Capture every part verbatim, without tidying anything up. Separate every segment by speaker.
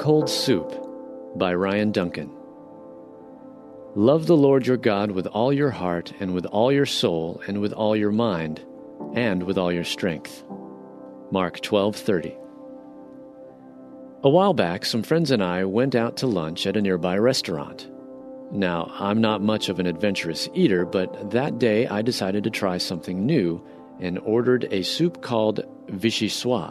Speaker 1: Cold Soup by Ryan Duncan. Love the Lord your God with all your heart, and with all your soul, and with all your mind, and with all your strength. Mark twelve thirty. A while back, some friends and I went out to lunch at a nearby restaurant. Now, I'm not much of an adventurous eater, but that day I decided to try something new and ordered a soup called vichyssoise.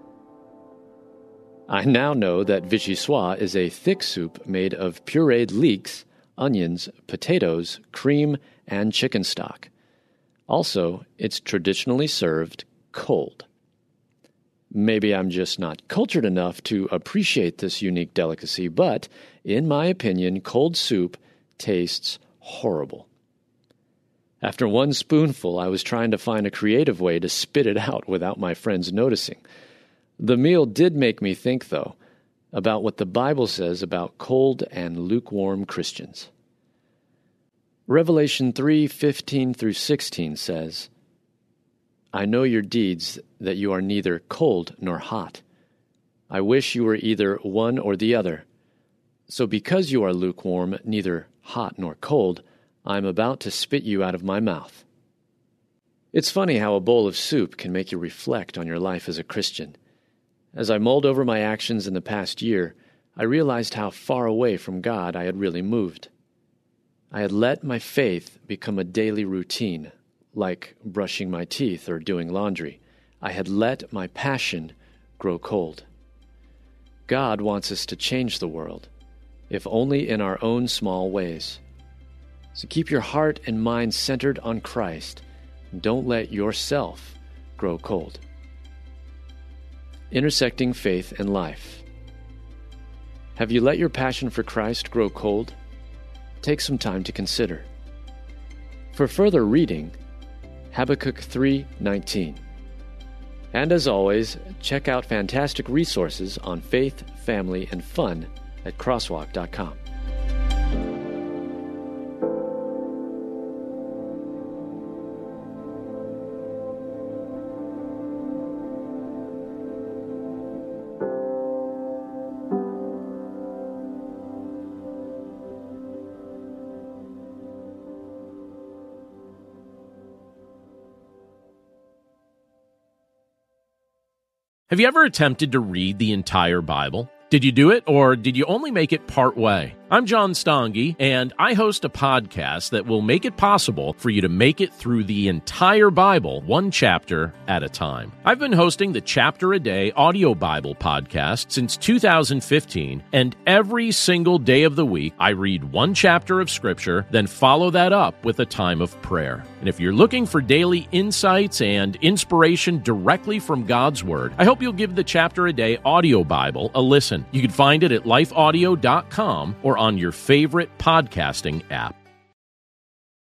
Speaker 1: I now know that vichyssoise is a thick soup made of pureed leeks, onions, potatoes, cream, and chicken stock. Also, it's traditionally served cold. Maybe I'm just not cultured enough to appreciate this unique delicacy, but, in my opinion, cold soup tastes horrible. After one spoonful, I was trying to find a creative way to spit it out without my friends noticing. The meal did make me think, though, about what the Bible says about cold and lukewarm Christians. Revelation three fifteen through sixteen says, I know your deeds, that you are neither cold nor hot. I wish you were either one or the other. So because you are lukewarm, neither hot nor cold, I am about to spit you out of my mouth. It's funny how a bowl of soup can make you reflect on your life as a Christian. As I mulled over my actions in the past year, I realized how far away from God I had really moved. I had let my faith become a daily routine, like brushing my teeth or doing laundry. I had let my passion grow cold. God wants us to change the world, if only in our own small ways. So keep your heart and mind centered on Christ, and don't let yourself grow cold. Intersecting faith and life. Have you let your passion for Christ grow cold? Take some time to consider. For further reading, Habakkuk three nineteen. And as always, check out fantastic resources on faith, family, and fun at crosswalk dot com.
Speaker 2: Have you ever attempted to read the entire Bible? Did you do it, or did you only make it part way? I'm John Stange, and I host a podcast that will make it possible for you to make it through the entire Bible, one chapter at a time. I've been hosting the Chapter a Day audio Bible podcast since two thousand fifteen, and every single day of the week, I read one chapter of Scripture, then follow that up with a time of prayer. And if you're looking for daily insights and inspiration directly from God's Word, I hope you'll give the Chapter a Day audio Bible a listen. You can find it at life audio dot com or on your favorite podcasting app.